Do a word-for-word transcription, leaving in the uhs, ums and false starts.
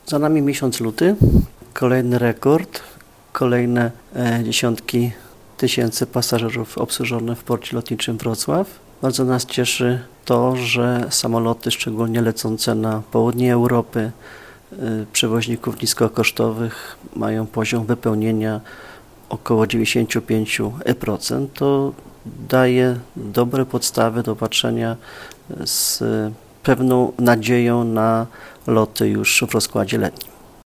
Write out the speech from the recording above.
Za nami miesiąc luty, kolejny rekord, kolejne e, dziesiątki tysięcy pasażerów obsłużone w porcie lotniczym Wrocław. Bardzo nas cieszy to, że samoloty, szczególnie lecące na południe Europy, e, przewoźników niskokosztowych mają poziom wypełnienia około dziewięćdziesiąt pięć procent. To daje dobre podstawy do patrzenia z pewną nadzieją na loty już w rozkładzie letnim.